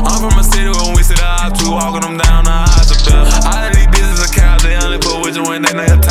I'm from a city where we sit up, two walking them down the highs up there. All of these business accounts, they only put with you when they nigga